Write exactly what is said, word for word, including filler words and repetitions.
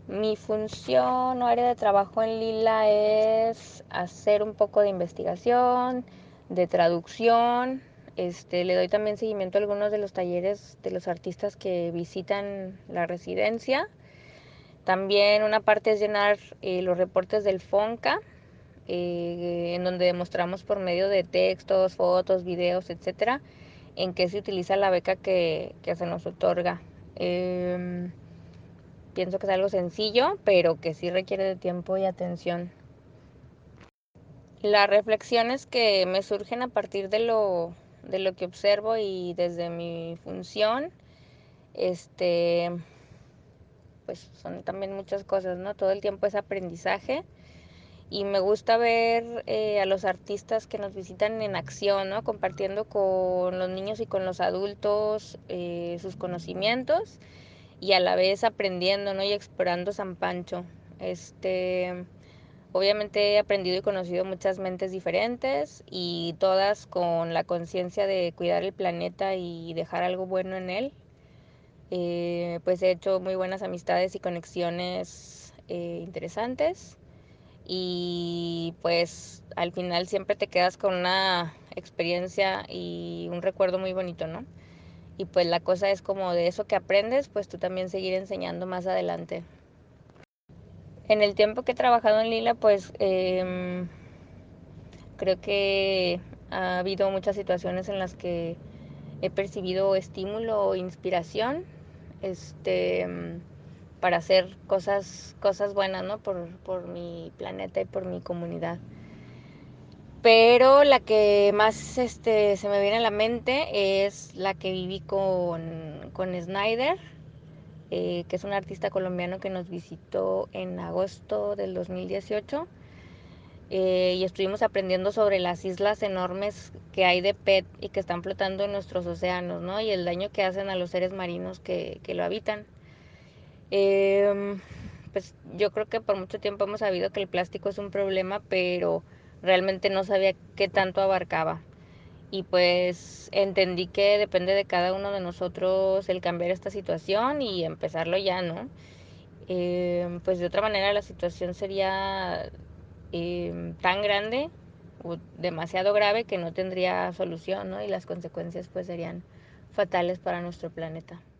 Mi función o área de trabajo en Lila es hacer un poco de investigación, de traducción. Este, le doy también seguimiento a algunos de los talleres de los artistas que visitan la residencia. También una parte es llenar eh, los reportes del FONCA, eh, en donde demostramos por medio de textos, fotos, videos, etcétera, en qué se utiliza la beca que, que se nos otorga. Eh, pienso que es algo sencillo, pero que sí requiere de tiempo y atención. Las reflexiones que me surgen a partir de lo, de lo que observo y desde mi función, este, pues son también muchas cosas, ¿no? Todo el tiempo es aprendizaje y me gusta ver eh, a los artistas que nos visitan en acción, ¿no? Compartiendo con los niños y con los adultos eh, sus conocimientos y a la vez aprendiendo, ¿no? Y explorando San Pancho. Este, obviamente he aprendido y conocido muchas mentes diferentes y todas con la conciencia de cuidar el planeta y dejar algo bueno en él. Eh, pues he hecho muy buenas amistades y conexiones eh, interesantes y pues al final siempre te quedas con una experiencia y un recuerdo muy bonito, ¿no? Y pues la cosa es como de eso que aprendes, pues tú también seguir enseñando más adelante. En el tiempo que he trabajado en Lila, pues eh, creo que ha habido muchas situaciones en las que he percibido estímulo o inspiración, este, para hacer cosas, cosas buenas, ¿no? Por, por mi planeta y por mi comunidad. Pero la que más este, se me viene a la mente es la que viví con, con Snyder, eh, que es un artista colombiano que nos visitó en agosto del dos mil dieciocho. Eh, y estuvimos aprendiendo sobre las islas enormes que hay de P E T y que están flotando en nuestros océanos, ¿no? Y el daño que hacen a los seres marinos que, que lo habitan. Eh, pues yo creo que por mucho tiempo hemos sabido que el plástico es un problema, pero realmente no sabía qué tanto abarcaba. Y pues entendí que depende de cada uno de nosotros el cambiar esta situación y empezarlo ya, ¿no? Eh, pues de otra manera la situación sería eh, tan grande o demasiado grave que no tendría solución, ¿no? Y las consecuencias pues serían fatales para nuestro planeta.